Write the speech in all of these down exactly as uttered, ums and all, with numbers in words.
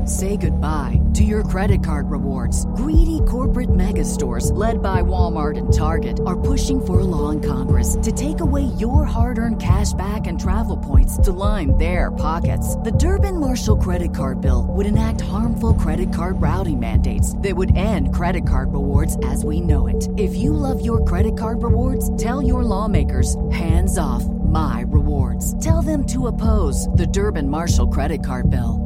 Say goodbye to your credit card rewards. Greedy corporate mega stores, led by Walmart and Target, are pushing for a law in Congress to take away your hard-earned cash back and travel points to line their pockets. The Durbin-Marshall credit card bill would enact harmful credit card routing mandates that would end credit card rewards as we know it. If you love your credit card rewards, tell your lawmakers, hands off my rewards. Tell them to oppose the Durbin-Marshall credit card bill.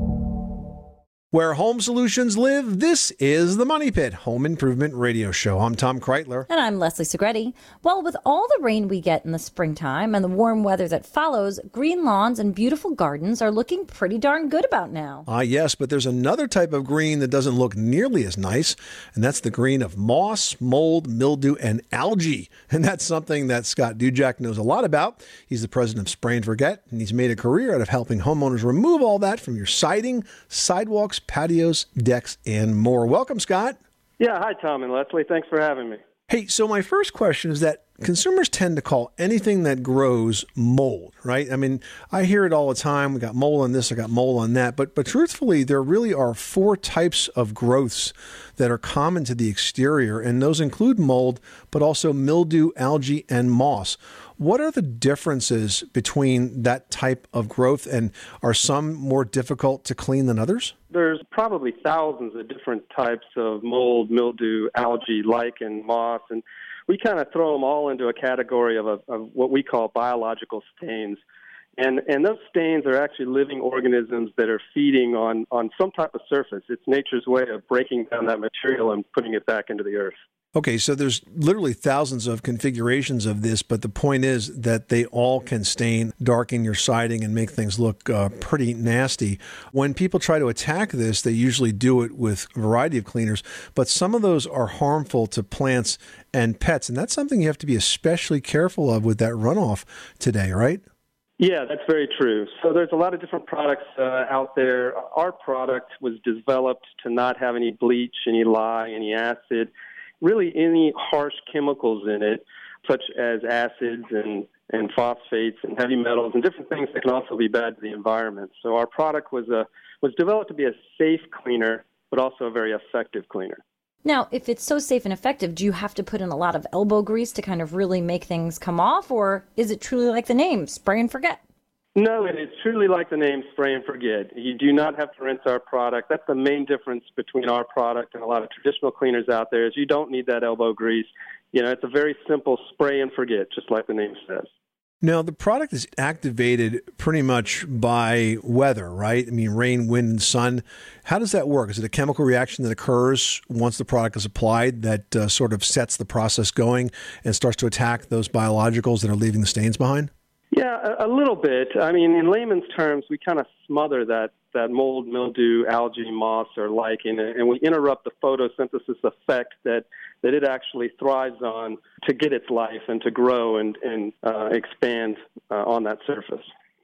Where home solutions live, this is the Money Pit Home Improvement Radio Show. I'm Tom Kreitler. And I'm Leslie Segretti. Well, with all the rain we get in the springtime and the warm weather that follows, green lawns and beautiful gardens are looking pretty darn good about now. Ah, yes, but there's another type of green that doesn't look nearly as nice, and that's the green of moss, mold, mildew, and algae. And that's something that Scott Dujak knows a lot about. He's the president of Spray and Forget, and he's made a career out of helping homeowners remove all that from your siding, sidewalks, patios, decks, and more. Welcome, Scott. Yeah, hi, Tom and Leslie. Thanks for having me. Hey, so my first question is that consumers tend to call anything that grows mold, right? I mean, I hear it all the time. We got mold on this, I got mold on that. But but truthfully, there really are four types of growths that are common to the exterior, and those include mold, but also mildew, algae, and moss. What are the differences between that type of growth, and are some more difficult to clean than others? There's probably thousands of different types of mold, mildew, algae, lichen, moss, and we kind of throw them all into a category of, a, of what we call biological stains. And and those stains are actually living organisms that are feeding on, on some type of surface. It's nature's way of breaking down that material and putting it back into the earth. Okay, so there's literally thousands of configurations of this, but the point is that they all can stain, darken your siding, and make things look uh, pretty nasty. When people try to attack this, they usually do it with a variety of cleaners, but some of those are harmful to plants and pets, and that's something you have to be especially careful of with that runoff today, right? Yeah, that's very true. So there's a lot of different products uh, out there. Our product was developed to not have any bleach, any lye, any acid, really any harsh chemicals in it, such as acids and, and phosphates and heavy metals and different things that can also be bad to the environment. So our product was a was developed to be a safe cleaner, but also a very effective cleaner. Now, if it's so safe and effective, do you have to put in a lot of elbow grease to kind of really make things come off, or is it truly like the name, Spray and Forget? No, it is truly like the name Spray and Forget. You do not have to rinse our product. That's the main difference between our product and a lot of traditional cleaners out there is you don't need that elbow grease. You know, it's a very simple spray and forget, just like the name says. Now, the product is activated pretty much by weather, right? I mean, rain, wind, and sun. How does that work? Is it a chemical reaction that occurs once the product is applied that uh, sort of sets the process going and starts to attack those biologicals that are leaving the stains behind? Yeah, a, a little bit. I mean, in layman's terms, we kind of smother that, that mold, mildew, algae, moss, or lichen, and we interrupt the photosynthesis effect that, that it actually thrives on to get its life and to grow and, and uh, expand uh, on that surface.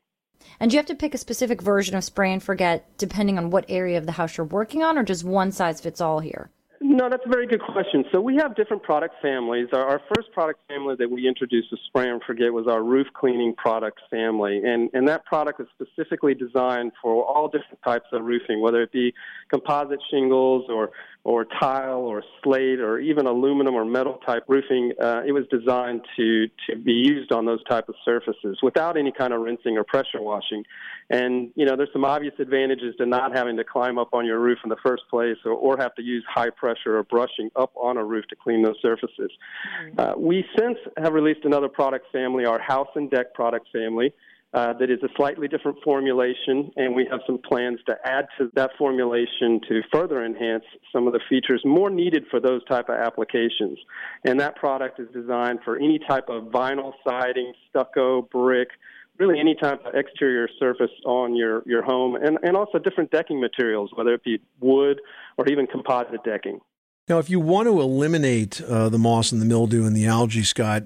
And do you have to pick a specific version of Spray and Forget depending on what area of the house you're working on, or just one size fits all here? No, that's a very good question. So we have different product families. Our, our first product family that we introduced with Spray and Forget was our roof cleaning product family. And, and that product was specifically designed for all different types of roofing, whether it be composite shingles or, or tile or slate or even aluminum or metal type roofing. Uh, it was designed to, to be used on those type of surfaces without any kind of rinsing or pressure washing. And, you know, there's some obvious advantages to not having to climb up on your roof in the first place or, or have to use high pressure or brushing up on a roof to clean those surfaces. Mm-hmm. Uh, we since have released another product family, our house and deck product family, uh, that is a slightly different formulation, and we have some plans to add to that formulation to further enhance some of the features more needed for those type of applications. And that product is designed for any type of vinyl siding, stucco, brick, really any type of exterior surface on your, your home, and, and also different decking materials, whether it be wood or even composite decking. Now, if you want to eliminate uh, the moss and the mildew and the algae, Scott,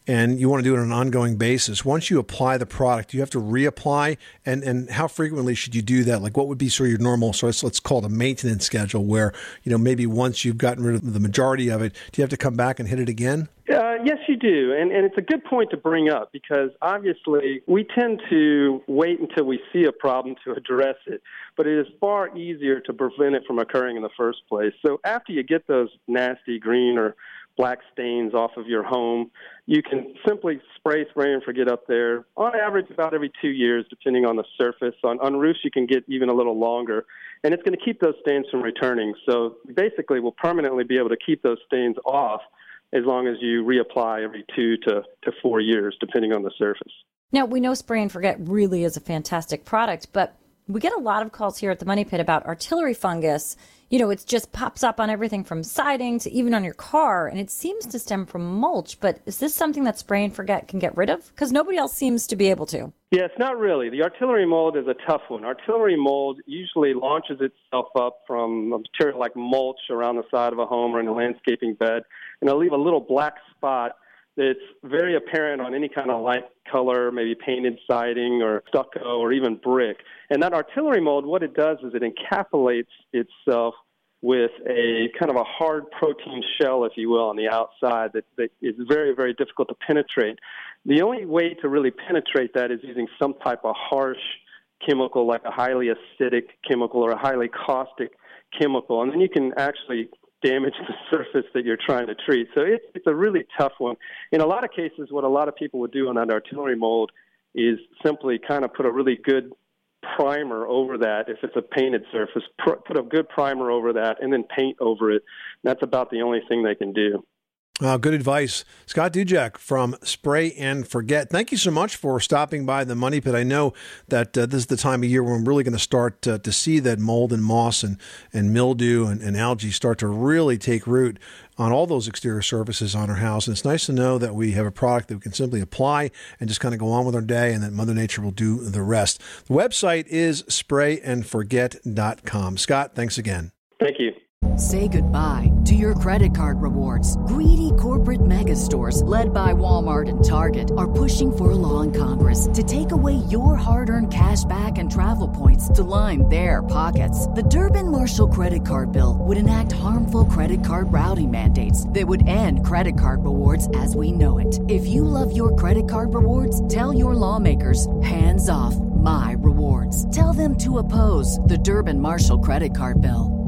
and you want to do it on an ongoing basis. Once you apply the product, you have to reapply, and, and how frequently should you do that? Like what would be sort of your normal, so let's, let's call it a maintenance schedule where, you know, maybe once you've gotten rid of the majority of it, do you have to come back and hit it again? Uh, yes, you do. And, and it's a good point to bring up because obviously we tend to wait until we see a problem to address it, but it is far easier to prevent it from occurring in the first place. So after you get those nasty green or black stains off of your home, you can simply spray, spray, and forget up there. On average, about every two years, depending on the surface. On, on roofs, you can get even a little longer, and it's going to keep those stains from returning. So basically, we'll permanently be able to keep those stains off as long as you reapply every two to, to four years, depending on the surface. Now, we know Spray and Forget really is a fantastic product, but we get a lot of calls here at the Money Pit about artillery fungus. You know, it just pops up on everything from siding to even on your car, and it seems to stem from mulch. But is this something that Spray and Forget can get rid of? Because nobody else seems to be able to. Yes, not really. The artillery mold is a tough one. Artillery mold usually launches itself up from a material like mulch around the side of a home or in a landscaping bed, and it'll leave a little black spot that's very apparent on any kind of light color, maybe painted siding or stucco or even brick. And that artillery mold, what it does is it encapsulates itself with a kind of a hard protein shell, if you will, on the outside that, that is very, very difficult to penetrate. The only way to really penetrate that is using some type of harsh chemical, like a highly acidic chemical or a highly caustic chemical, and then you can actually damage the surface that you're trying to treat. So it's, it's a really tough one. In a lot of cases, what a lot of people would do on that artillery mold is simply kind of put a really good primer over that. If it's a painted surface, pr- put a good primer over that and then paint over it. That's about the only thing they can do. Uh, good advice. Scott Dujak from Spray and Forget. Thank you so much for stopping by the Money Pit. I know that uh, this is the time of year when we're really going to start uh, to see that mold and moss and, and mildew and, and algae start to really take root on all those exterior surfaces on our house. And it's nice to know that we have a product that we can simply apply and just kind of go on with our day, and that Mother Nature will do the rest. The website is spray and forget dot com. Scott, thanks again. Thank you. Say goodbye to your credit card rewards. Greedy corporate mega stores, led by Walmart and Target, are pushing for a law in Congress to take away your hard-earned cash back and travel points to line their pockets. The Durbin-Marshall credit card bill would enact harmful credit card routing mandates that would end credit card rewards as we know it. If you love your credit card rewards, tell your lawmakers, hands off my rewards. Tell them to oppose the Durbin-Marshall credit card bill.